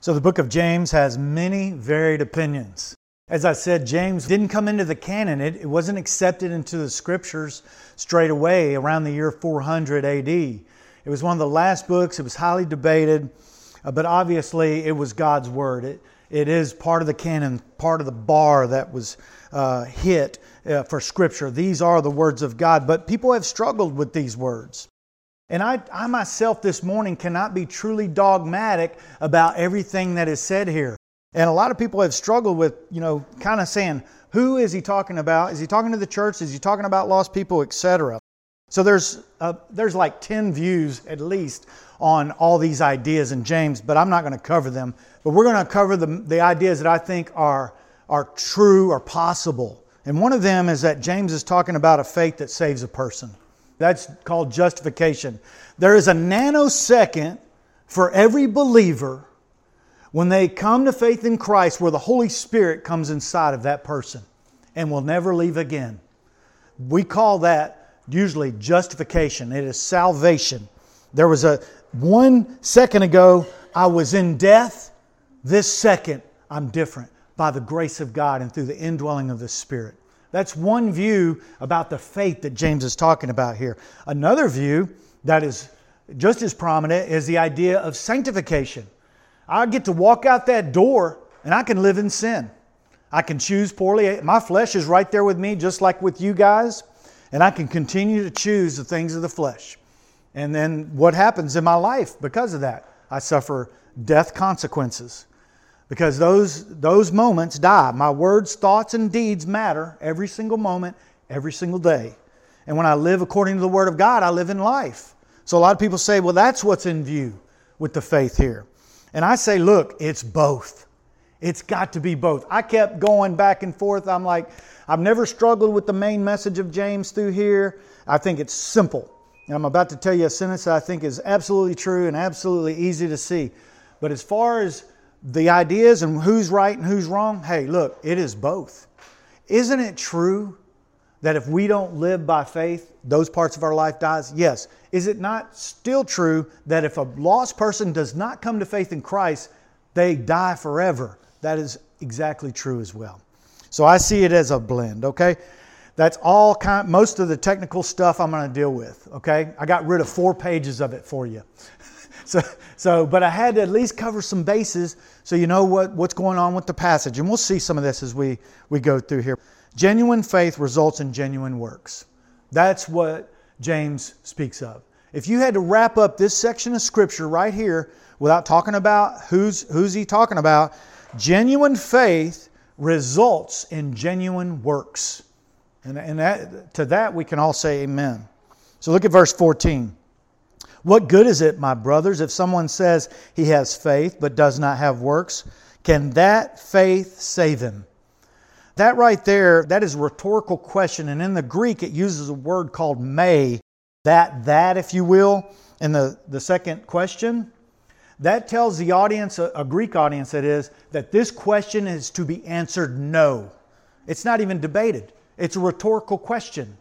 So the book of James has many varied opinions. As I said, James didn't come into the canon. It wasn't accepted into the scriptures straight away around the year 400 AD. It was one of the last books. It was highly debated, but obviously it was God's word. It is part of the canon, part of the bar that was hit for scripture. These are the words of God, but people have struggled with these words. And I myself this morning cannot be truly dogmatic about everything that is said here. And a lot of people have struggled with, kind of saying, who is he talking about? Is he talking to the church? Is he talking about lost people, etc.? So there's like 10 views at least on all these ideas in James, but I'm not going to cover them. But we're going to cover the ideas that I think are true or possible. And one of them is that James is talking about a faith that saves a person. That's called justification. There is a nanosecond for every believer when they come to faith in Christ where the Holy Spirit comes inside of that person and will never leave again. We call that usually justification. It is salvation. There was 1 second ago, I was in death. This second, I'm different by the grace of God and through the indwelling of the Spirit. That's one view about the faith that James is talking about here. Another view that is just as prominent is the idea of sanctification. I get to walk out that door and I can live in sin. I can choose poorly. My flesh is right there with me, just like with you guys. And I can continue to choose the things of the flesh. And then what happens in my life because of that? I suffer death consequences. Because those moments die. My words, thoughts, and deeds matter every single moment, every single day. And when I live according to the Word of God, I live in life. So a lot of people say, well, that's what's in view with the faith here. And I say, look, it's both. It's got to be both. I kept going back and forth. I'm like, I've never struggled with the main message of James through here. I think it's simple. And I'm about to tell you a sentence that I think is absolutely true and absolutely easy to see. But as far as the ideas and who's right and who's wrong, hey, look, it is both. Isn't it true that if we don't live by faith, those parts of our life dies? Yes. Is it not still true that if a lost person does not come to faith in Christ, they die forever? That is exactly true as well. So I see it as a blend, okay? That's all most of the technical stuff I'm going to deal with, okay? I got rid of 4 pages of it for you. But I had to at least cover some bases so you know what's going on with the passage. And we'll see some of this as we go through here. Genuine faith results in genuine works. That's what James speaks of. If you had to wrap up this section of Scripture right here without talking about who's he talking about, genuine faith results in genuine works. And to that we can all say amen. So look at verse 14. What good is it, my brothers, if someone says he has faith but does not have works? Can that faith save him? That right there, that is a rhetorical question. And in the Greek, it uses a word called may. That, if you will, in the second question. That tells the audience, a Greek audience that is, that this question is to be answered no. It's not even debated. It's a rhetorical question.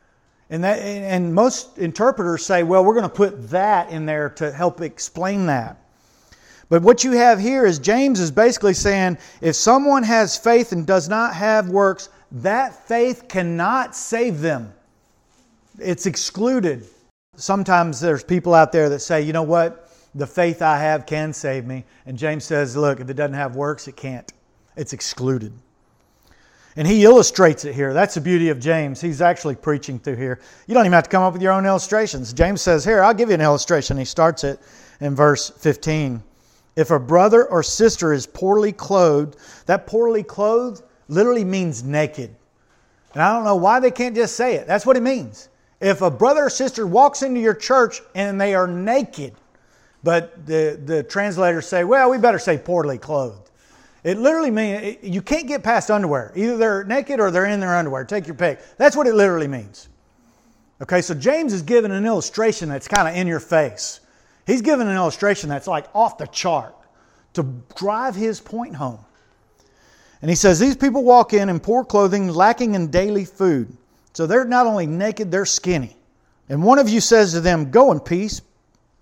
And most interpreters say, well, we're going to put that in there to help explain that. But what you have here is James is basically saying, if someone has faith and does not have works, that faith cannot save them. It's excluded. Sometimes there's people out there that say, you know what? The faith I have can save me. And James says, look, if it doesn't have works, it can't. It's excluded. And he illustrates it here. That's the beauty of James. He's actually preaching through here. You don't even have to come up with your own illustrations. James says, here, I'll give you an illustration. He starts it in verse 15. If a brother or sister is poorly clothed, that poorly clothed literally means naked. And I don't know why they can't just say it. That's what it means. If a brother or sister walks into your church and they are naked, but the translators say, well, we better say poorly clothed. It literally means you can't get past underwear. Either they're naked or they're in their underwear. Take your pick. That's what it literally means. Okay, so James is giving an illustration that's kind of in your face. He's giving an illustration that's like off the chart to drive his point home. And he says, these people walk in poor clothing, lacking in daily food. So they're not only naked, they're skinny. And one of you says to them, go in peace,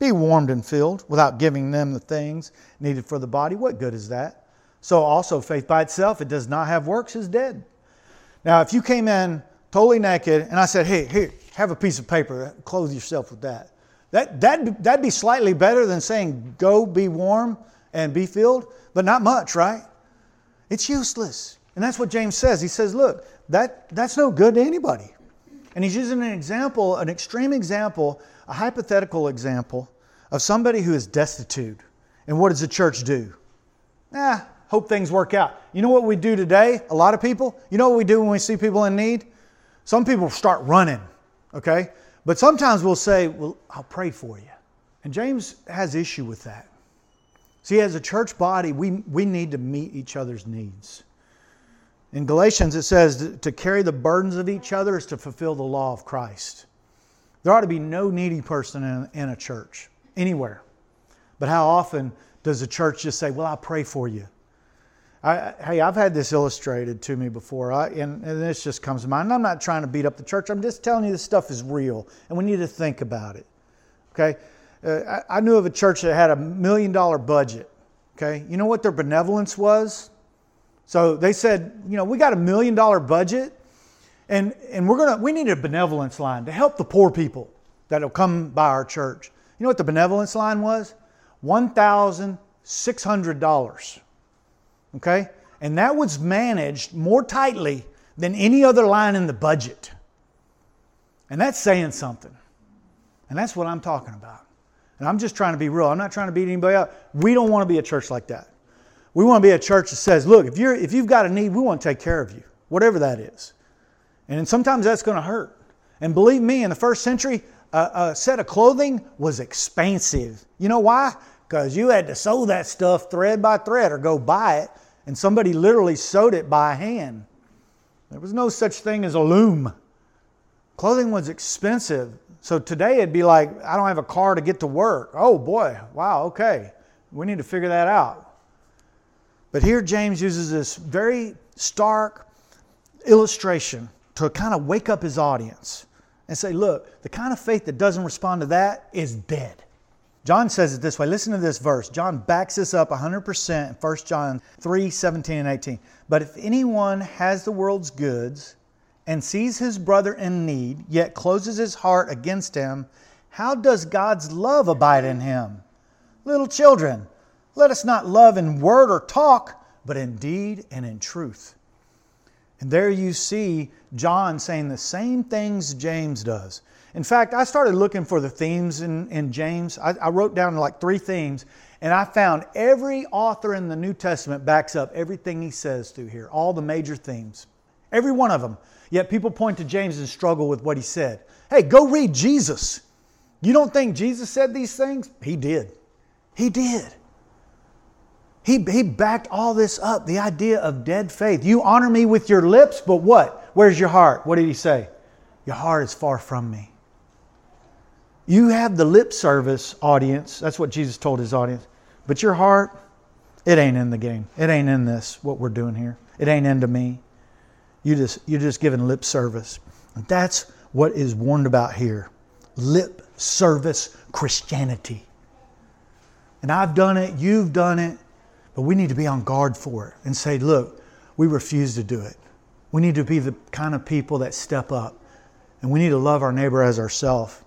Be warmed and filled without giving them the things needed for the body. What good is that? So also faith by itself, it does not have works, is dead. Now, if you came in totally naked and I said, hey, here, have a piece of paper, clothe yourself with that. That'd be slightly better than saying, go be warm and be filled, but not much, right? It's useless. And that's what James says. He says, look, that's no good to anybody. And he's using an example, an extreme example, a hypothetical example of somebody who is destitute. And what does the church do? Hope things work out. You know what we do today? A lot of people, you know what we do when we see people in need? Some people start running, okay? But sometimes we'll say, well, I'll pray for you. And James has issue with that. See, as a church body, we need to meet each other's needs. In Galatians, it says to carry the burdens of each other is to fulfill the law of Christ. There ought to be no needy person in a church, anywhere. But how often does the church just say, well, I'll pray for you? I've had this illustrated to me before, and this just comes to mind. And I'm not trying to beat up the church. I'm just telling you this stuff is real, and we need to think about it. Okay? I knew of a church that had $1 million budget. Okay? You know what their benevolence was? So they said, we got $1 million budget, and we need a benevolence line to help the poor people that will come by our church. You know what the benevolence line was? $1,600. Okay? And that was managed more tightly than any other line in the budget. And that's saying something. And that's what I'm talking about. And I'm just trying to be real. I'm not trying to beat anybody up. We don't want to be a church like that. We want to be a church that says, look, if you've got a need, we want to take care of you, whatever that is. And sometimes that's going to hurt. And believe me, in the first century, a set of clothing was expensive. You know why? Because you had to sew that stuff thread by thread or go buy it. And somebody literally sewed it by hand. There was no such thing as a loom. Clothing was expensive. So today it'd be like, I don't have a car to get to work. Oh boy, wow, okay. We need to figure that out. But here James uses this very stark illustration to kind of wake up his audience and say, look, the kind of faith that doesn't respond to that is dead. John says it this way. Listen to this verse. John backs this up 100% in 1 John 3:17 and 18. But if anyone has the world's goods and sees his brother in need, yet closes his heart against him, how does God's love abide in him? Little children, let us not love in word or talk, but in deed and in truth. And there you see John saying the same things James does. In fact, I started looking for the themes in James. I wrote down like 3 themes, and I found every author in the New Testament backs up everything he says through here, all the major themes. Every one of them. Yet people point to James and struggle with what he said. Hey, go read Jesus. You don't think Jesus said these things? He did. He did. He backed all this up, the idea of dead faith. You honor me with your lips, but what? Where's your heart? What did he say? Your heart is far from me. You have the lip service, audience. That's what Jesus told his audience. But your heart, it ain't in the game. It ain't in this, what we're doing here. It ain't into me. You're just giving lip service. And that's what is warned about here. Lip service Christianity. And I've done it, you've done it, but we need to be on guard for it and say, look, we refuse to do it. We need to be the kind of people that step up. And we need to love our neighbor as ourselves.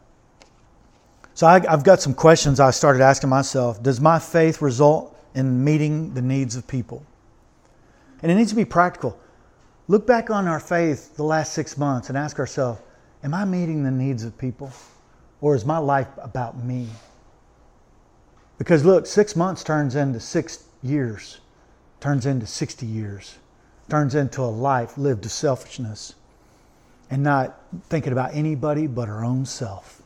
So I've got some questions I started asking myself. Does my faith result in meeting the needs of people? And it needs to be practical. Look back on our faith the last 6 months and ask ourselves, am I meeting the needs of people? Or is my life about me? Because look, 6 months turns into 6 years, turns into 60 years, turns into a life lived to selfishness and not thinking about anybody but our own self.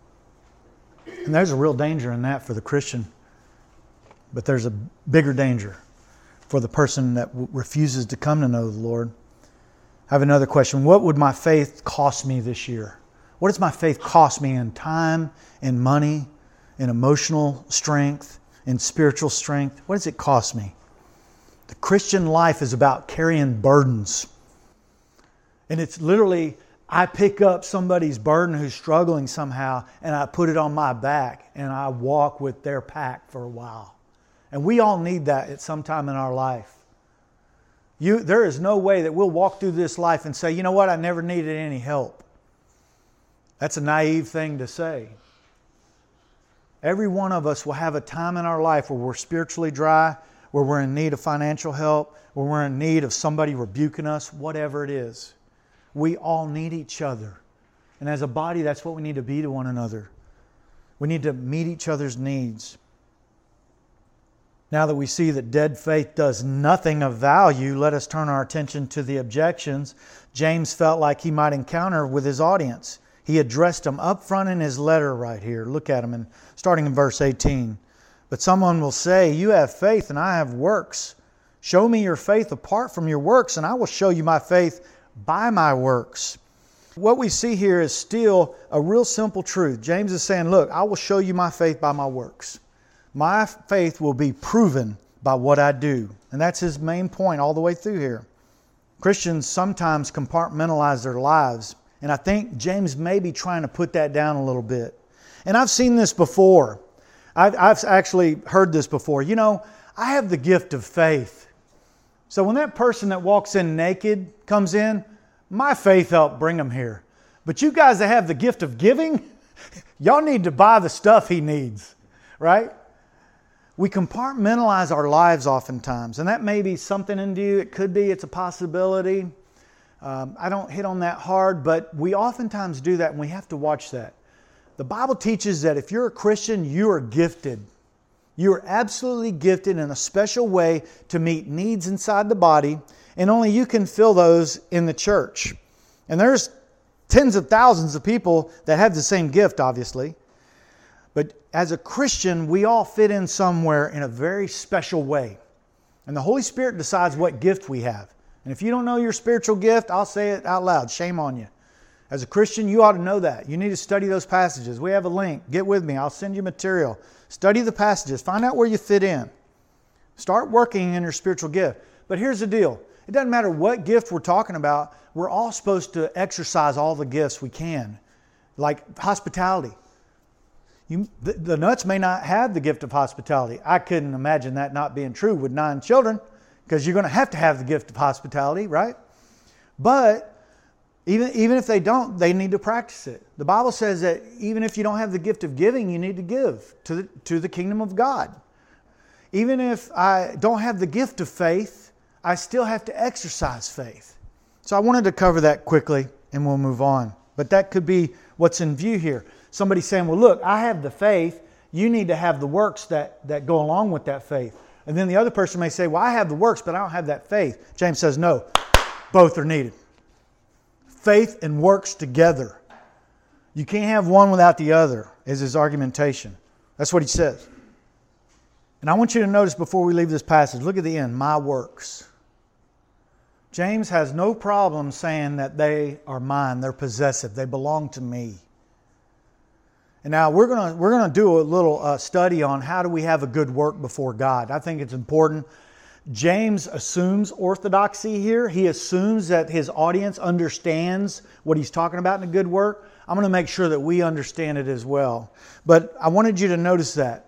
And there's a real danger in that for the Christian. But there's a bigger danger for the person that refuses to come to know the Lord. I have another question. What would my faith cost me this year? What does my faith cost me in time, in money, in emotional strength, in spiritual strength? What does it cost me? The Christian life is about carrying burdens. And it's literally, I pick up somebody's burden who's struggling somehow and I put it on my back and I walk with their pack for a while. And we all need that at some time in our life. There is no way that we'll walk through this life and say, you know what, I never needed any help. That's a naive thing to say. Every one of us will have a time in our life where we're spiritually dry, where we're in need of financial help, where we're in need of somebody rebuking us, whatever it is. We all need each other. And as a body, that's what we need to be to one another. We need to meet each other's needs. Now that we see that dead faith does nothing of value, let us turn our attention to the objections James felt like he might encounter with his audience. He addressed them up front in his letter right here. Look at them, starting in verse 18. But someone will say, you have faith and I have works. Show me your faith apart from your works, and I will show you my faith by my works. What we see here is still a real simple truth. James is saying, look, I will show you my faith by my works. My faith will be proven by what I do. And that's his main point all the way through here. Christians sometimes compartmentalize their lives. And I think James may be trying to put that down a little bit. And I've seen this before. I've actually heard this before. You know, I have the gift of faith. So when that person that walks in naked comes in, my faith helped bring them here. But you guys that have the gift of giving, y'all need to buy the stuff he needs, right? We compartmentalize our lives oftentimes, and that may be something in you. It could be, it's a possibility. I don't hit on that hard, but we oftentimes do that, and we have to watch that. The Bible teaches that if you're a Christian, you are gifted. You are absolutely gifted in a special way to meet needs inside the body, and only you can fill those in the church. And there's tens of thousands of people that have the same gift, obviously. But as a Christian, we all fit in somewhere in a very special way. And the Holy Spirit decides what gift we have. And if you don't know your spiritual gift, I'll say it out loud. Shame on you. As a Christian, you ought to know that. You need to study those passages. We have a link. Get with me. I'll send you material. Study the passages. Find out where you fit in. Start working in your spiritual gift. But here's the deal. It doesn't matter what gift we're talking about. We're all supposed to exercise all the gifts we can. Like hospitality. The nuts may not have the gift of hospitality. I couldn't imagine that not being true with 9 children, because you're going to have the gift of hospitality, right? But even if they don't, they need to practice it. The Bible says that even if you don't have the gift of giving, you need to give to the kingdom of God. Even if I don't have the gift of faith, I still have to exercise faith. So I wanted to cover that quickly and we'll move on. But that could be what's in view here. Somebody saying, well, look, I have the faith. You need to have the works that go along with that faith. And then the other person may say, well, I have the works, but I don't have that faith. James says, no, both are needed. Faith and works together. You can't have one without the other, is his argumentation. That's what he says. And I want you to notice before we leave this passage, look at the end, my works. James has no problem saying that they are mine, they're possessive, they belong to me. And now we're going to do a little study on how do we have a good work before God. I think it's important. James assumes orthodoxy here. He assumes that his audience understands what he's talking about in a good work. I'm going to make sure that we understand it as well. But I wanted you to notice that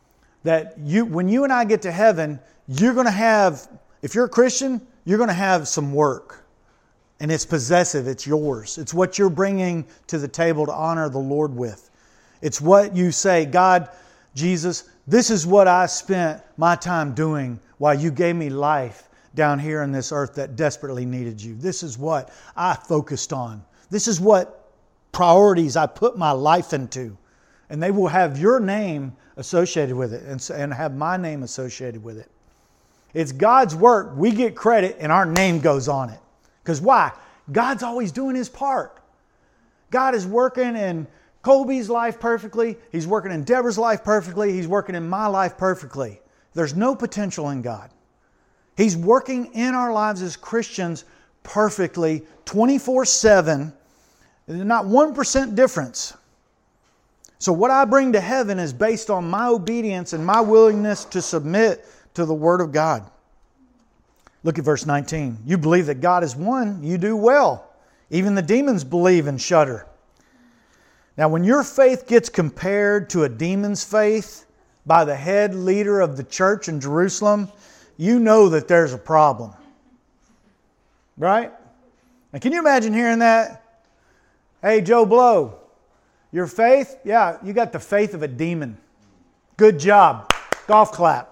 when you and I get to heaven, you're going to have, if you're a Christian, you're going to have some work. And it's possessive. It's yours. It's what you're bringing to the table to honor the Lord with. It's what you say, God, Jesus, this is what I spent my time doing while you gave me life down here on this earth that desperately needed you. This is what I focused on. This is what priorities I put my life into. And they will have your name associated with it and have my name associated with it. It's God's work. We get credit and our name goes on it. Because why? God's always doing His part. God is working in Colby's life perfectly. He's working in Deborah's life perfectly. He's working in my life perfectly. There's no potential in God. He's working in our lives as Christians perfectly, 24/7. Not 1% difference. So what I bring to heaven is based on my obedience and my willingness to submit to the Word of God. Look at verse 19. You believe that God is one, you do well. Even the demons believe and shudder. Now, when your faith gets compared to a demon's faith by the head leader of the church in Jerusalem, you know that there's a problem. Right? Now, can you imagine hearing that? Hey, Joe Blow, your faith? Yeah, you got the faith of a demon. Good job. Golf clap.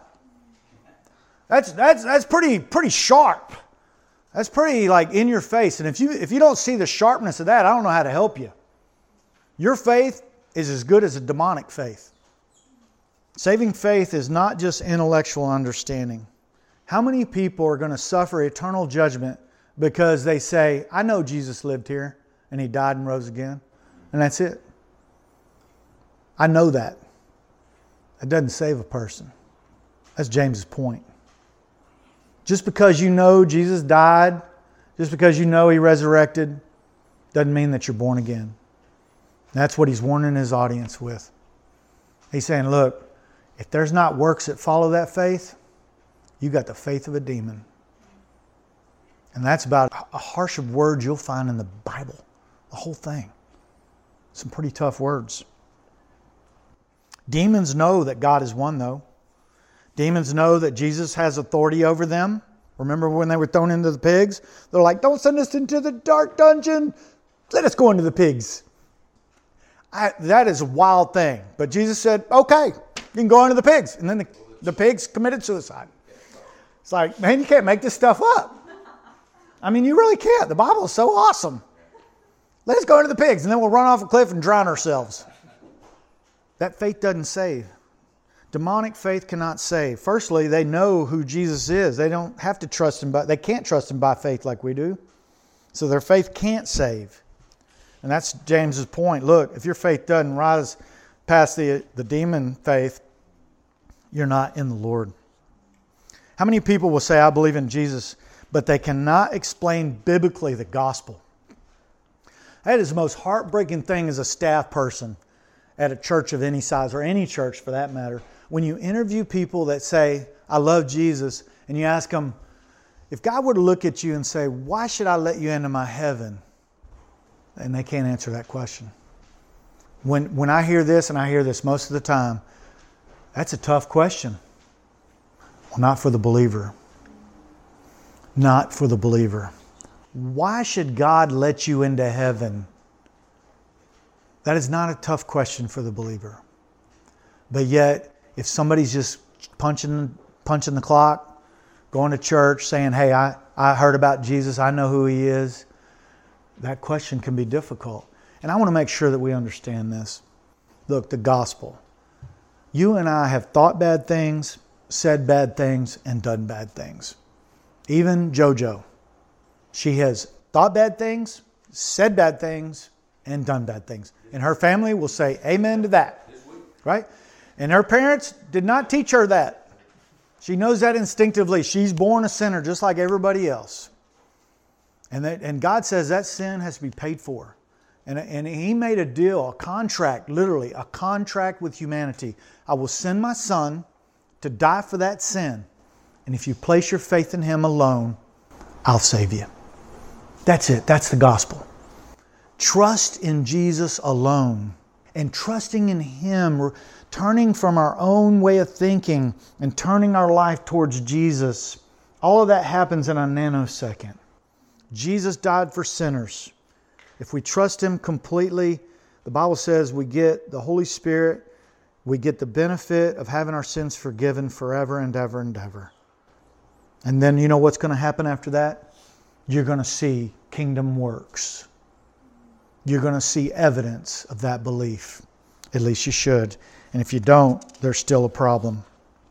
That's pretty sharp. That's pretty like in your face. And if you don't see the sharpness of that, I don't know how to help you. Your faith is as good as a demonic faith. Saving faith is not just intellectual understanding. How many people are going to suffer eternal judgment because they say, I know Jesus lived here and He died and rose again, and that's it? I know that. It doesn't save a person. That's James's point. Just because you know Jesus died, just because you know He resurrected, doesn't mean that you're born again. That's what he's warning his audience with. He's saying, look, if there's not works that follow that faith, you got the faith of a demon. And that's about a harsh of words you'll find in the Bible. The whole thing. Some pretty tough words. Demons know that God is one, though. Demons know that Jesus has authority over them. Remember when they were thrown into the pigs? They're like, don't send us into the dark dungeon. Let us go into the pigs. That is a wild thing. But Jesus said, okay, you can go into the pigs. And then the pigs committed suicide. It's like, man, you can't make this stuff up. I mean, you really can't. The Bible is so awesome. Let us go into the pigs, and then we'll run off a cliff and drown ourselves. That faith doesn't save. Demonic faith cannot save. Firstly, they know who Jesus is. They don't have to trust Him, but they can't trust Him by faith like we do. So their faith can't save. And that's James's point. Look, if your faith doesn't rise past the demon faith, you're not in the Lord. How many people will say, I believe in Jesus, but they cannot explain biblically the gospel? That is the most heartbreaking thing as a staff person at a church of any size, or any church for that matter. When you interview people that say, I love Jesus, and you ask them, if God were to look at you and say, why should I let you into my heaven? And they can't answer that question. When I hear this, and I hear this most of the time, that's a tough question. Well, not for the believer. Not for the believer. Why should God let you into heaven? That is not a tough question for the believer. But yet, if somebody's just punching the clock, going to church, saying, hey, I heard about Jesus, I know who He is, that question can be difficult. And I want to make sure that we understand this. Look, the gospel. You and I have thought bad things, said bad things, and done bad things. Even JoJo. She has thought bad things, said bad things, and done bad things. And her family will say amen to that. Right? And her parents did not teach her that. She knows that instinctively. She's born a sinner just like everybody else. And God says that sin has to be paid for. And He made a deal, a contract, literally, a contract with humanity. I will send my Son to die for that sin. And if you place your faith in Him alone, I'll save you. That's it. That's the gospel. Trust in Jesus alone. And trusting in Him, turning from our own way of thinking and turning our life towards Jesus. All of that happens in a nanosecond. Jesus died for sinners. If we trust Him completely, the Bible says we get the Holy Spirit, we get the benefit of having our sins forgiven forever and ever and ever. And then you know what's going to happen after that? You're going to see kingdom works. You're going to see evidence of that belief. At least you should. And if you don't, there's still a problem.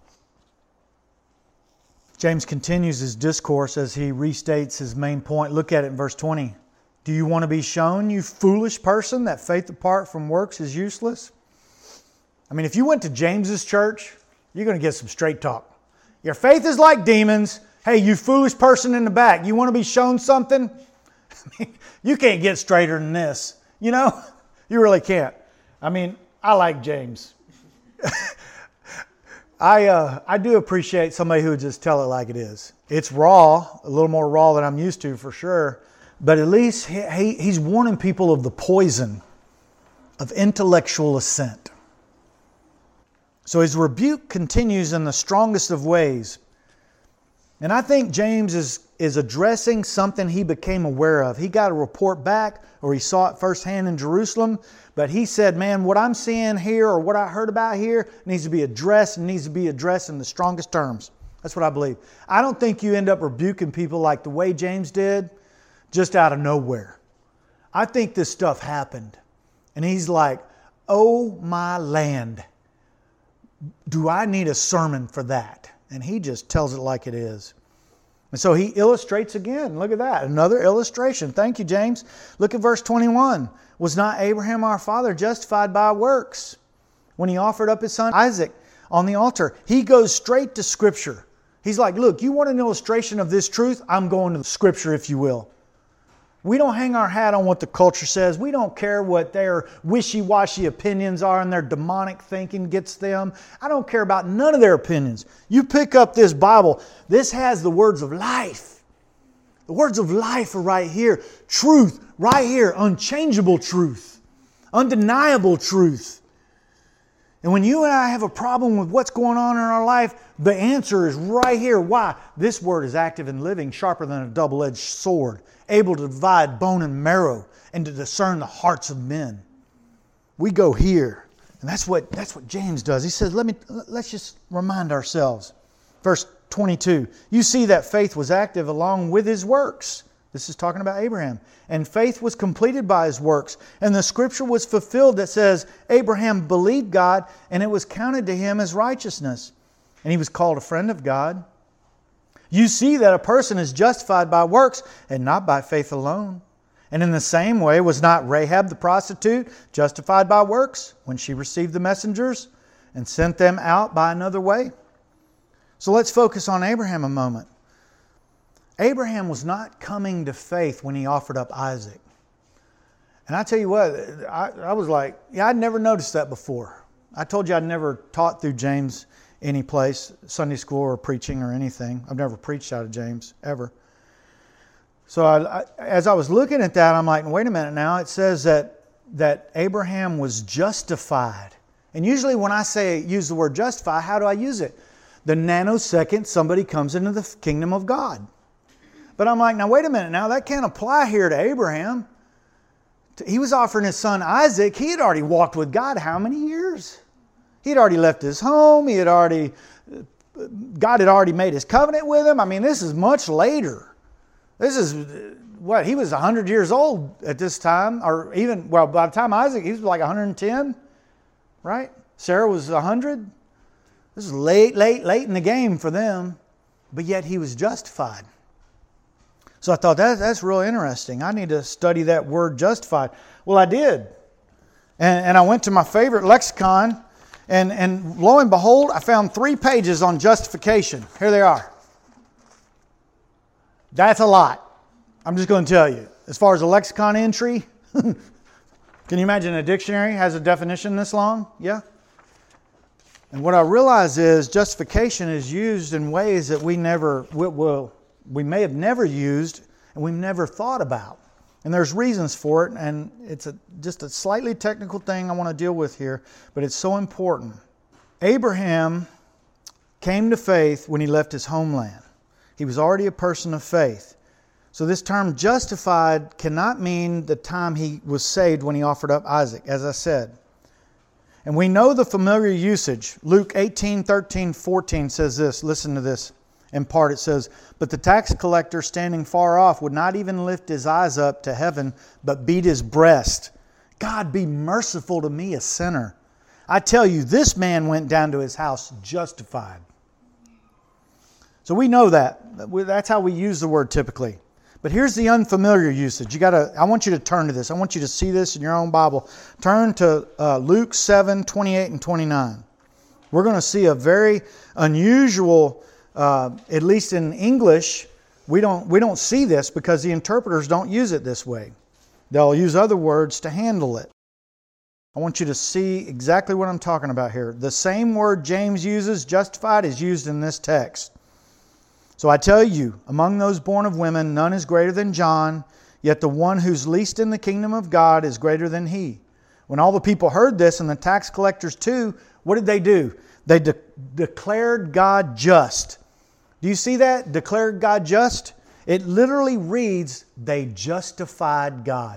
James continues his discourse as he restates his main point. Look at it in verse 20. Do you want to be shown, you foolish person, that faith apart from works is useless? I mean, if you went to James's church, you're going to get some straight talk. Your faith is like demons. Hey, you foolish person in the back, you want to be shown something? I mean, you can't get straighter than this. You know, you really can't. I mean, I like James. I do appreciate somebody who would just tell it like it is. It's raw, a little more raw than I'm used to for sure. But at least he's warning people of the poison of intellectual assent. So his rebuke continues in the strongest of ways. And I think James is addressing something he became aware of. He got a report back, or he saw it firsthand in Jerusalem, but he said, man, what I'm seeing here or what I heard about here needs to be addressed and needs to be addressed in the strongest terms. That's what I believe. I don't think you end up rebuking people like the way James did, just out of nowhere. I think this stuff happened. And he's like, oh my land, do I need a sermon for that? And he just tells it like it is. And so he illustrates again. Look at that. Another illustration. Thank you, James. Look at verse 21. Was not Abraham our father justified by works when he offered up his son Isaac on the altar? He goes straight to Scripture. He's like, look, you want an illustration of this truth? I'm going to the Scripture, if you will. We don't hang our hat on what the culture says. We don't care what their wishy-washy opinions are and their demonic thinking gets them. I don't care about none of their opinions. You pick up this Bible. This has the words of life. The words of life are right here. Truth, right here. Unchangeable truth. Undeniable truth. And when you and I have a problem with what's going on in our life, the answer is right here. Why? This Word is active and living, sharper than a double-edged sword, able to divide bone and marrow and to discern the hearts of men. We go here. And that's what James does. He says, let's just remind ourselves. Verse 22, you see that faith was active along with his works. This is talking about Abraham. And faith was completed by his works. And the Scripture was fulfilled that says, Abraham believed God and it was counted to him as righteousness. And he was called a friend of God. You see that a person is justified by works and not by faith alone. And in the same way, was not Rahab the prostitute justified by works when she received the messengers and sent them out by another way? So let's focus on Abraham a moment. Abraham was not coming to faith when he offered up Isaac. And I tell you what, I was like, I'd never noticed that before. I told you I'd never taught through James any place, Sunday school or preaching or anything. I've never preached out of James, ever. So as I was looking at that, I'm like, wait a minute now. It says that Abraham was justified. And usually when I use the word justify, how do I use it? The nanosecond somebody comes into the kingdom of God. But I'm like, now wait a minute now. That can't apply here to Abraham. He was offering his son Isaac. He had already walked with God how many years? He had already left his home. God had already made his covenant with him. I mean, this is much later. This is he was 100 years old at this time, or even, by the time Isaac, he was like 110, right? Sarah was 100. This is late in the game for them, but yet he was justified. So I thought that's real interesting. I need to study that word justified. Well, I did. And I went to my favorite lexicon, and lo and behold, I found 3 pages on justification. Here they are. That's a lot. I'm just going to tell you. As far as a lexicon entry, can you imagine a dictionary has a definition this long? Yeah. And what I realize is justification is used in ways that we may have never used and we've never thought about. And there's reasons for it, and it's just a slightly technical thing I want to deal with here, but it's so important. Abraham came to faith when he left his homeland. He was already a person of faith. So this term justified cannot mean the time he was saved when he offered up Isaac, as I said. And we know the familiar usage. Luke 18:13-14 says this. Listen to this. In part it says, but the tax collector standing far off would not even lift his eyes up to heaven, but beat his breast. God, be merciful to me, a sinner. I tell you, this man went down to his house justified. So we know that. That's how we use the word typically. But here's the unfamiliar usage. I want you to turn to this. I want you to see this in your own Bible. Turn to Luke 7:28 and 29. We're going to see a very unusual, at least in English, we don't see this because the interpreters don't use it this way. They'll use other words to handle it. I want you to see exactly what I'm talking about here. The same word James uses, justified, is used in this text. So I tell you, among those born of women, none is greater than John, yet the one who's least in the kingdom of God is greater than he. When all the people heard this, and the tax collectors too, what did they do? They declared God just. Do you see that? Declared God just? It literally reads, they justified God.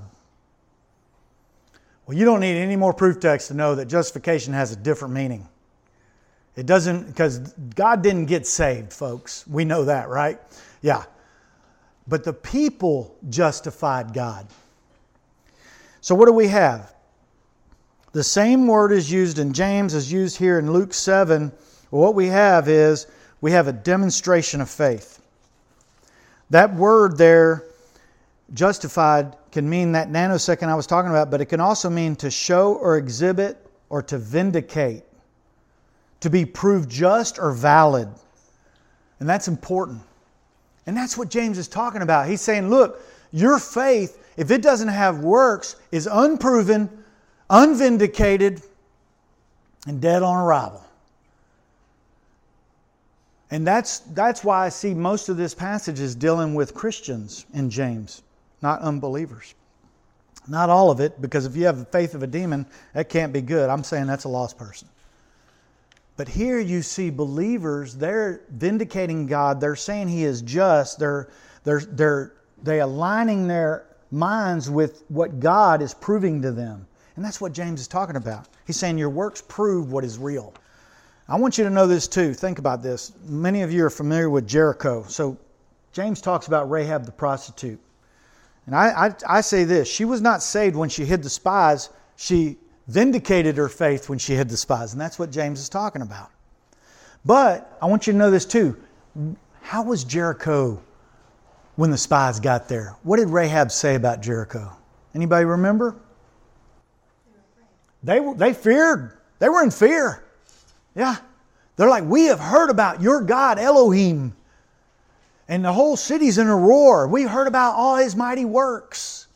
Well, you don't need any more proof text to know that justification has a different meaning. It doesn't, because God didn't get saved, folks. We know that, right? Yeah. But the people justified God. So what do we have? The same word is used in James as used here in Luke 7. Well, what we have is, we have a demonstration of faith. That word there, justified, can mean that nanosecond I was talking about, but it can also mean to show or exhibit or to vindicate, to be proved just or valid. And that's important. And that's what James is talking about. He's saying, look, your faith, if it doesn't have works, is unproven, unvindicated, and dead on arrival. And that's why I see most of this passage is dealing with Christians in James, not unbelievers. Not all of it, because if you have the faith of a demon, that can't be good. I'm saying that's a lost person. But here you see believers, they're vindicating God. They're saying He is just. They're aligning their minds with what God is proving to them. And that's what James is talking about. He's saying your works prove what is real. I want you to know this too. Think about this. Many of you are familiar with Jericho. So James talks about Rahab the prostitute. And I say this. She was not saved when she hid the spies. She vindicated her faith when she hid the spies. And that's what James is talking about. But I want you to know this too. How was Jericho when the spies got there? What did Rahab say about Jericho? Anybody remember? They feared. They were in fear. Yeah. They're like, we have heard about your God, Elohim. And the whole city's in a roar. We heard about all His mighty works.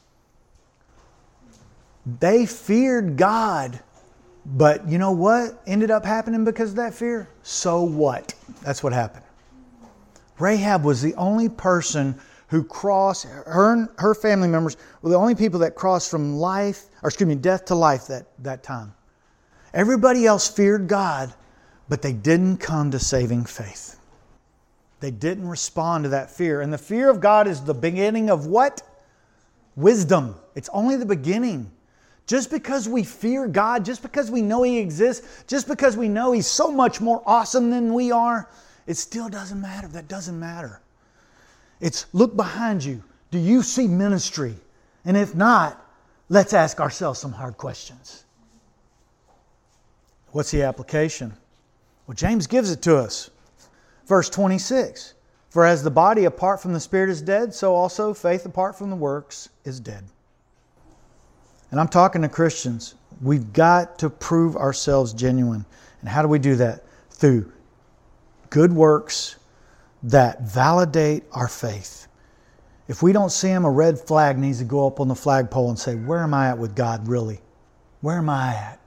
They feared God. But you know what ended up happening because of that fear? So what? That's what happened. Rahab was the only person who crossed, her family members were the only people that crossed from death to life that time. Everybody else feared God, but they didn't come to saving faith. They didn't respond to that fear. And the fear of God is the beginning of what? Wisdom. It's only the beginning. Just because we fear God, just because we know He exists, just because we know He's so much more awesome than we are, it still doesn't matter. That doesn't matter. It's look behind you. Do you see ministry? And if not, let's ask ourselves some hard questions. What's the application? Well, James gives it to us. Verse 26. For as the body apart from the Spirit is dead, so also faith apart from the works is dead. And I'm talking to Christians. We've got to prove ourselves genuine. And how do we do that? Through good works that validate our faith. If we don't see them, a red flag needs to go up on the flagpole and say, where am I at with God really? Where am I at?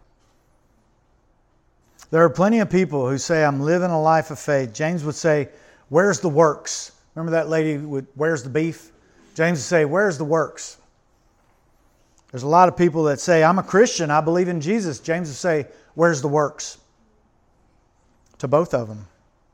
There are plenty of people who say, I'm living a life of faith. James would say, where's the works? Remember that lady with, where's the beef? James would say, where's the works? There's a lot of people that say, I'm a Christian, I believe in Jesus. James would say, where's the works? To both of them.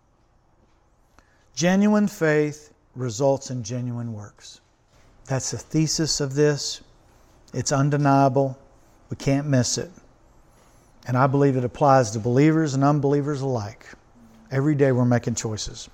Genuine faith results in genuine works. That's the thesis of this. It's undeniable. We can't miss it. And I believe it applies to believers and unbelievers alike. Every day we're making choices.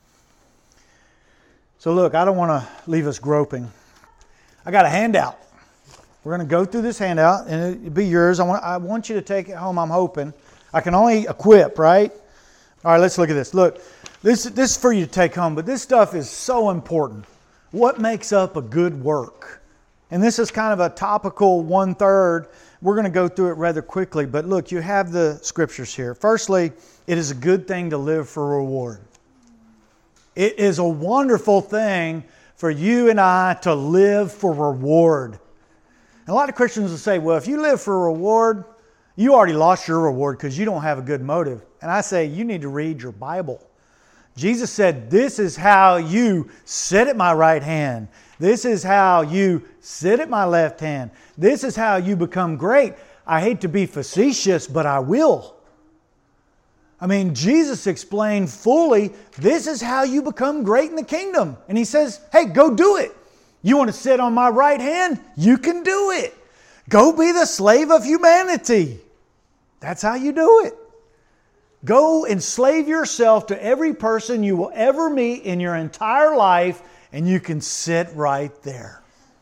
So look, I don't want to leave us groping. I got a handout. We're going to go through this handout and it'll be yours. I want you to take it home, I'm hoping. I can only equip, right? All right, let's look at this. Look, this is for you to take home, but this stuff is so important. What makes up a good work? And this is kind of a topical 1/3. We're going to go through it rather quickly, but look, you have the scriptures here. Firstly, it is a good thing to live for reward. It is a wonderful thing for you and I to live for reward. And a lot of Christians will say, well, if you live for reward, you already lost your reward because you don't have a good motive. And I say, you need to read your Bible. Jesus said, this is how you sit at my right hand This is how you sit at my left hand. This is how you become great. I hate to be facetious, but I will. I mean, Jesus explained fully, this is how you become great in the kingdom. And He says, hey, go do it. You want to sit on my right hand? You can do it. Go be the slave of humanity. That's how you do it. Go enslave yourself to every person you will ever meet in your entire life, and you can sit right there.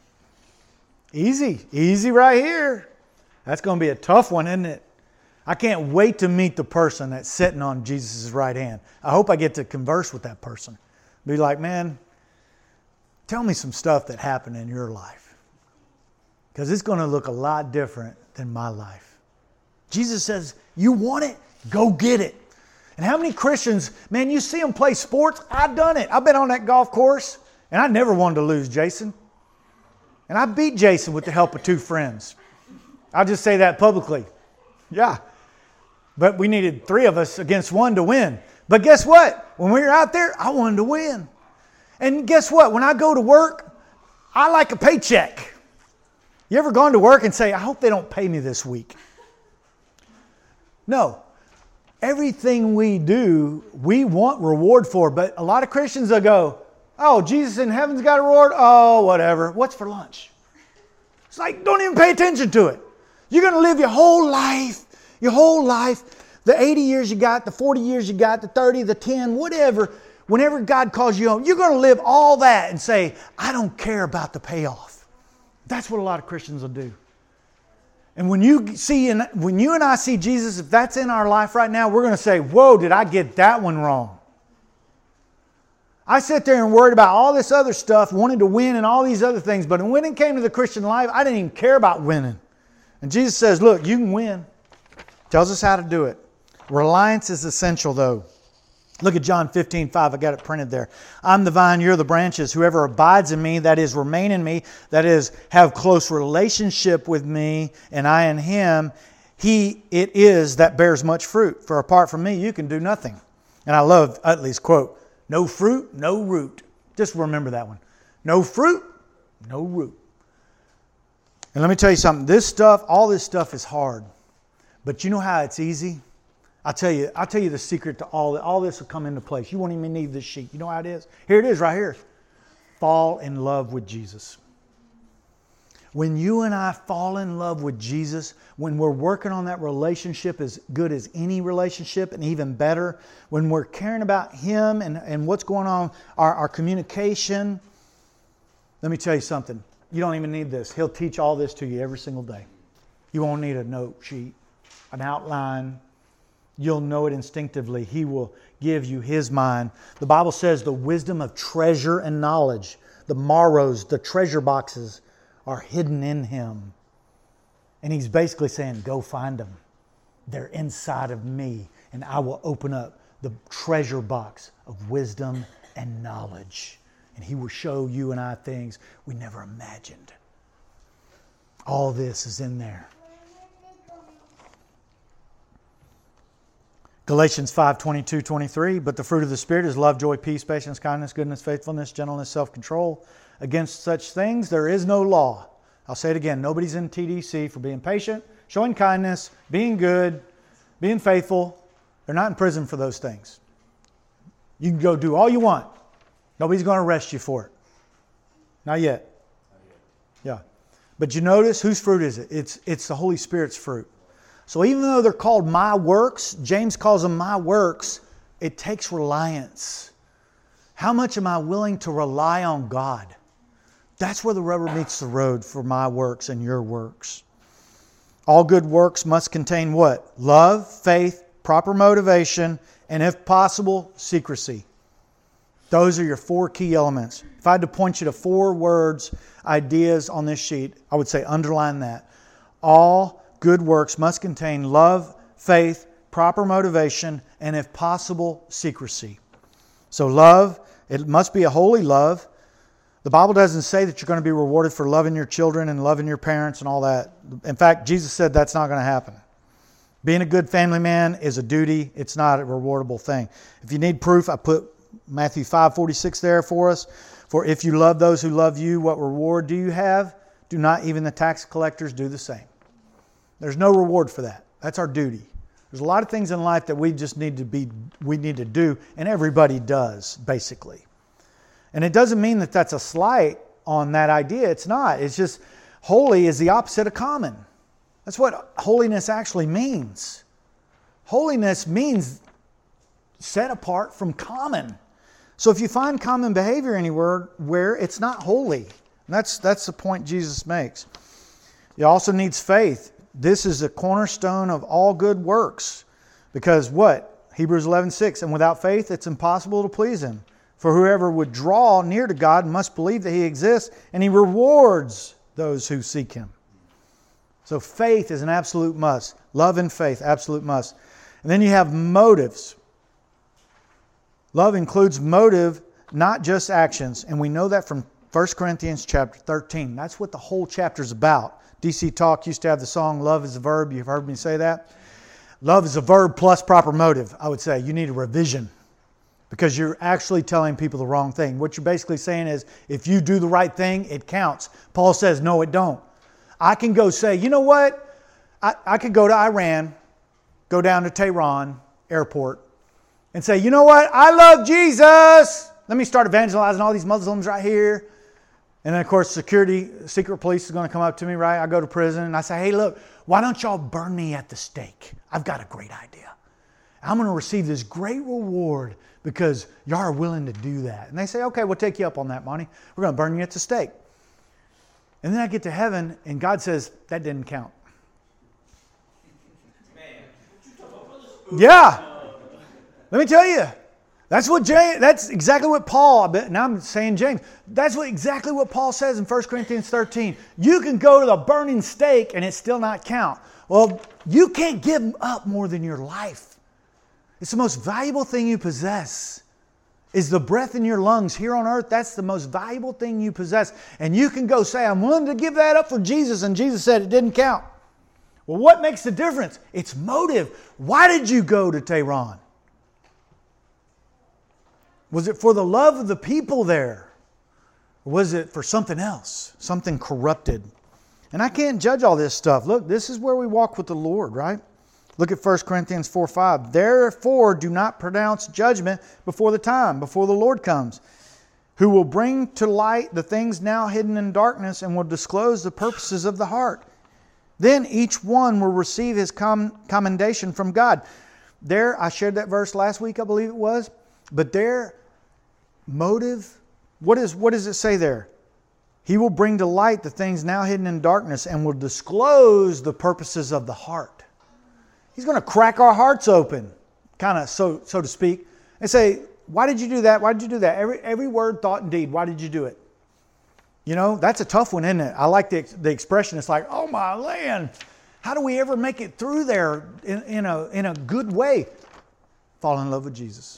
Easy right here. That's going to be a tough one, isn't it? I can't wait to meet the person that's sitting on Jesus' right hand. I hope I get to converse with that person. Be like, man, tell me some stuff that happened in your life. Because it's going to look a lot different than my life. Jesus says, you want it? Go get it. And how many Christians, man, you see them play sports? I've done it. I've been on that golf course, and I never wanted to lose Jason. And I beat Jason with the help of 2 friends. I'll just say that publicly. Yeah. But we needed 3 of us against 1 to win. But guess what? When we were out there, I wanted to win. And guess what? When I go to work, I like a paycheck. You ever gone to work and say, I hope they don't pay me this week? No. Everything we do, we want reward for. But a lot of Christians will go, oh, Jesus in heaven's got a reward? Oh, whatever. What's for lunch? It's like, don't even pay attention to it. You're going to live your whole life, the 80 years you got, the 40 years you got, the 30, the 10, whatever. Whenever God calls you home, you're going to live all that and say, I don't care about the payoff. That's what a lot of Christians will do. And when you and I see Jesus, if that's in our life right now, we're going to say, whoa, did I get that one wrong? I sit there and worried about all this other stuff, wanted to win and all these other things, but when it came to the Christian life, I didn't even care about winning. And Jesus says, look, you can win. Tells us how to do it. Reliance is essential, though. Look at John 15:5. I got it printed there. I'm the vine, you're the branches. Whoever abides in me, that is, remain in me, that is, have close relationship with me, and I in him, it is that bears much fruit. For apart from me, you can do nothing. And I love Utley's quote, no fruit, no root. Just remember that one. No fruit, no root. And let me tell you something. All this stuff is hard. But you know how it's easy? I'll tell you the secret to all this will come into place. You won't even need this sheet. You know how it is? Here it is right here. Fall in love with Jesus. When you and I fall in love with Jesus, when we're working on that relationship as good as any relationship and even better, when we're caring about Him and what's going on, our communication, let me tell you something. You don't even need this. He'll teach all this to you every single day. You won't need a note sheet, an outline. You'll know it instinctively. He will give you His mind. The Bible says the wisdom of treasure and knowledge, the marrows, the treasure boxes, are hidden in Him. And He's basically saying, go find them. They're inside of me, and I will open up the treasure box of wisdom and knowledge. And He will show you and I things we never imagined. All this is in there. Galatians 5:22-23, but the fruit of the Spirit is love, joy, peace, patience, kindness, goodness, faithfulness, gentleness, self-control. Against such things there is no law. I'll say it again. Nobody's in TDC for being patient, showing kindness, being good, being faithful. They're not in prison for those things. You can go do all you want. Nobody's going to arrest you for it. Not yet. Yeah. But you notice, whose fruit is it? It's the Holy Spirit's fruit. So even though they're called my works, James calls them my works, it takes reliance. How much am I willing to rely on God? That's where the rubber meets the road for my works and your works. All good works must contain what? Love, faith, proper motivation, and if possible, secrecy. Those are your 4 key elements. If I had to point you to 4 words, ideas on this sheet, I would say underline that. All good works must contain love, faith, proper motivation, and if possible, secrecy. So love, it must be a holy love. The Bible doesn't say that you're going to be rewarded for loving your children and loving your parents and all that. In fact, Jesus said that's not going to happen. Being a good family man is a duty. It's not a rewardable thing. If you need proof, I put Matthew 5:46 there for us. For if you love those who love you, what reward do you have? Do not even the tax collectors do the same? There's no reward for that. That's our duty. There's a lot of things in life that we just need to do, and everybody does, basically. And it doesn't mean that that's a slight on that idea. It's not. It's just holy is the opposite of common. That's what holiness actually means. Holiness means set apart from common. So if you find common behavior anywhere where it's not holy, that's the point Jesus makes. It also needs faith. This is the cornerstone of all good works. Because what? Hebrews 11:6, and without faith it's impossible to please Him. For whoever would draw near to God must believe that He exists, and He rewards those who seek Him. So faith is an absolute must. Love and faith, absolute must. And then you have motives. Love includes motive, not just actions. And we know that from 1 Corinthians chapter 13. That's what the whole chapter is about. DC Talk used to have the song, Love is a Verb. You've heard me say that. Love is a verb plus proper motive, I would say. You need a revision because you're actually telling people the wrong thing. What you're basically saying is, if you do the right thing, it counts. Paul says, no, it don't. I can go say, you know what? I could go to Iran, go down to Tehran airport, and say, you know what? I love Jesus. Let me start evangelizing all these Muslims right here. And then, of course, secret police is going to come up to me, right? I go to prison and I say, hey, look, why don't y'all burn me at the stake? I've got a great idea. I'm going to receive this great reward because y'all are willing to do that. And they say, okay, we'll take you up on that, Monty. We're going to burn you at the stake. And then I get to heaven and God says, that didn't count. Yeah. Let me tell you. That's exactly what Paul, now I'm saying James, that's exactly what Paul says in 1 Corinthians 13. You can go to the burning stake and it still not count. Well, you can't give up more than your life. It's the most valuable thing you possess. Is the breath in your lungs here on earth. That's the most valuable thing you possess. And you can go say, I'm willing to give that up for Jesus. And Jesus said it didn't count. Well, what makes the difference? It's motive. Why did you go to Tehran? Was it for the love of the people there? Or was it for something else? Something corrupted? And I can't judge all this stuff. Look, this is where we walk with the Lord, right? Look at 1 Corinthians 4:5. Therefore, do not pronounce judgment before the time, before the Lord comes, who will bring to light the things now hidden in darkness and will disclose the purposes of the heart. Then each one will receive his commendation from God. There, I shared that verse last week, I believe it was. But their motive, what does it say there? He will bring to light the things now hidden in darkness and will disclose the purposes of the heart. He's going to crack our hearts open, kind of so to speak, and say, why did you do that? Why did you do that? Every word, thought, and deed, why did you do it? You know, that's a tough one, isn't it? I like the expression. It's like, oh my land, how do we ever make it through there in a good way? Fall in love with Jesus.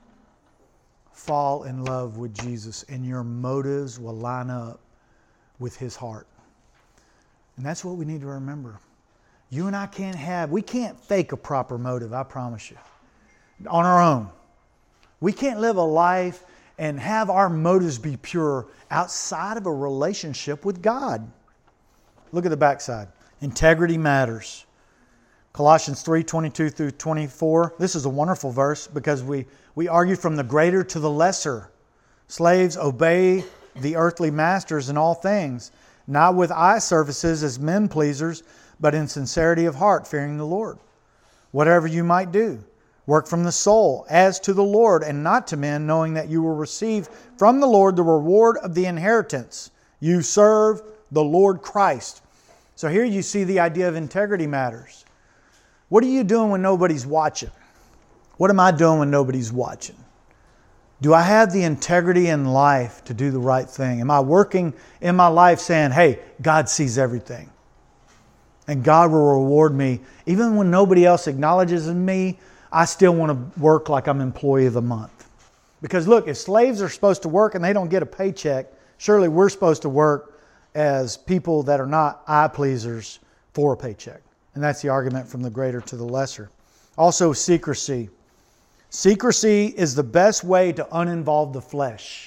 Fall in love with Jesus, and your motives will line up with His heart. And that's what we need to remember. You and I we can't fake a proper motive, I promise you, on our own. We can't live a life and have our motives be pure outside of a relationship with God. Look at the backside. Integrity matters. Colossians 3:22 through 24. This is a wonderful verse because we argue from the greater to the lesser. Slaves, obey the earthly masters in all things, not with eye services as men pleasers, but in sincerity of heart, fearing the Lord. Whatever you might do, work from the soul, as to the Lord and not to men, knowing that you will receive from the Lord the reward of the inheritance. You serve the Lord Christ. So here you see the idea of integrity matters. What are you doing when nobody's watching? What am I doing when nobody's watching? Do I have the integrity in life to do the right thing? Am I working in my life saying, hey, God sees everything? And God will reward me. Even when nobody else acknowledges me, I still want to work like I'm employee of the month. Because look, if slaves are supposed to work and they don't get a paycheck, surely we're supposed to work as people that are not eye pleasers for a paycheck. And that's the argument from the greater to the lesser. Also, secrecy. Secrecy is the best way to uninvolve the flesh.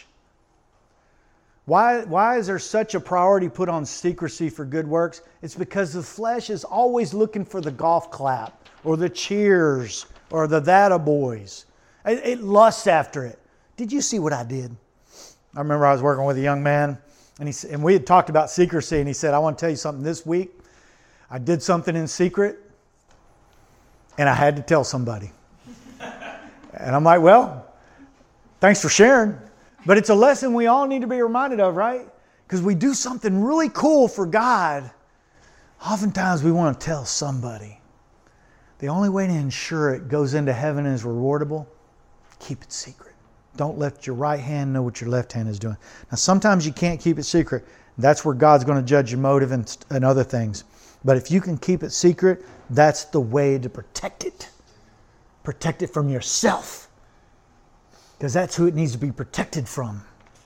Why is there such a priority put on secrecy for good works? It's because the flesh is always looking for the golf clap or the cheers or the that-a boys. It lusts after it. Did you see what I did? I remember I was working with a young man and we had talked about secrecy, and he said, I want to tell you something this week. I did something in secret and I had to tell somebody. And I'm like, well, thanks for sharing. But it's a lesson we all need to be reminded of, right? Because we do something really cool for God. Oftentimes we want to tell somebody. The only way to ensure it goes into heaven and is rewardable, keep it secret. Don't let your right hand know what your left hand is doing. Now, sometimes you can't keep it secret. That's where God's going to judge your motive and other things. But if you can keep it secret, that's the way to protect it. Protect it from yourself. Because that's who it needs to be protected from.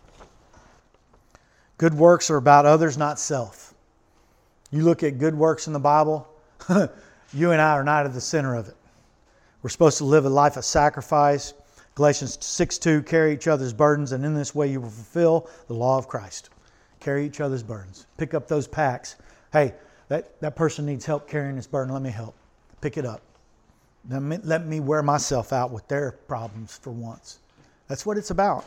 Good works are about others, not self. You look at good works in the Bible, you and I are not at the center of it. We're supposed to live a life of sacrifice. Galatians 6:2, carry each other's burdens, and in this way you will fulfill the law of Christ. Carry each other's burdens. Pick up those packs. Hey, that person needs help carrying this burden. Let me help. Pick it up. Let me wear myself out with their problems for once. That's what it's about.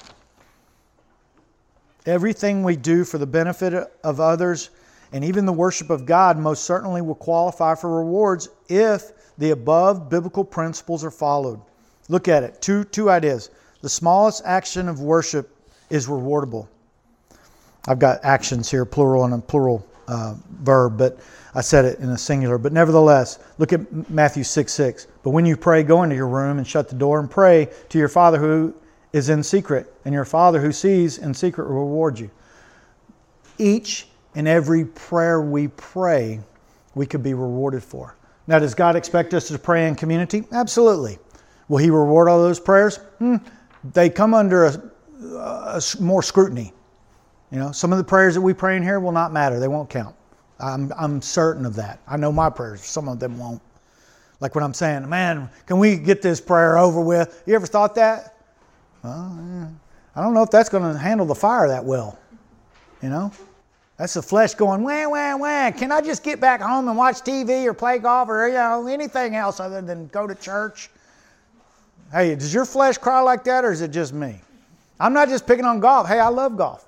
Everything we do for the benefit of others and even the worship of God most certainly will qualify for rewards if the above biblical principles are followed. Look at it. Two ideas. The smallest action of worship is rewardable. I've got actions here, plural and a plural verb, but I said it in a singular. But nevertheless, look at Matthew 6:6. But when you pray, go into your room and shut the door and pray to your Father who is in secret, and your Father who sees in secret will reward you. Each and every prayer we pray, we could be rewarded for. Now, does God expect us to pray in community? Absolutely. Will He reward all those prayers? They come under a more scrutiny. You know, some of the prayers that we pray in here will not matter. They won't count. I'm certain of that. I know my prayers. Some of them won't. Like when I'm saying, man, can we get this prayer over with? You ever thought that? Well, I don't know if that's going to handle the fire that well. You know? That's the flesh going, wah, wah, wah. Can I just get back home and watch TV or play golf or anything else other than go to church? Hey, does your flesh cry like that or is it just me? I'm not just picking on golf. Hey, I love golf.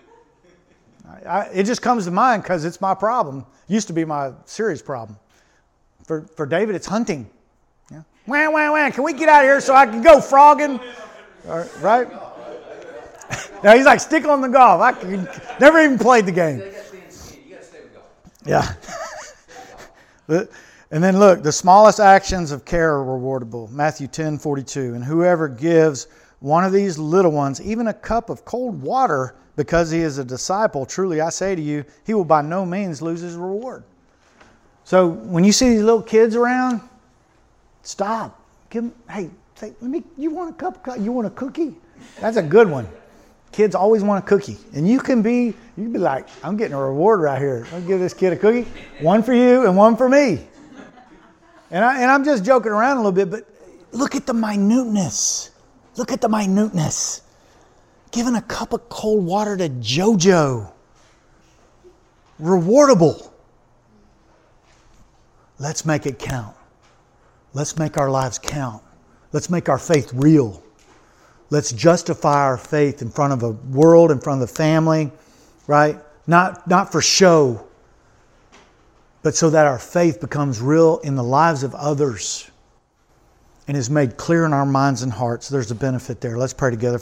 It just comes to mind because it's my problem. Used to be my serious problem. For David, it's hunting. Yeah. Wah, wah, wah. Can we get out of here so I can go frogging? Right? Now he's like, stick on the golf. I never even played the game. Yeah. And then look, the smallest actions of care are rewardable. Matthew 10:42. And whoever gives one of these little ones even a cup of cold water because he is a disciple, truly I say to you, he will by no means lose his reward. So when you see these little kids around, stop. Give them, hey, say, you want a cup? You want a cookie? That's a good one. Kids always want a cookie. And you can be like, I'm getting a reward right here. I'll give this kid a cookie. One for you and one for me. And I'm just joking around a little bit, but look at the minuteness. Look at the minuteness. Giving a cup of cold water to JoJo. Rewardable. Let's make it count. Let's make our lives count. Let's make our faith real. Let's justify our faith in front of a world, in front of the family, right? Not for show, but so that our faith becomes real in the lives of others and is made clear in our minds and hearts. There's a benefit there. Let's pray together.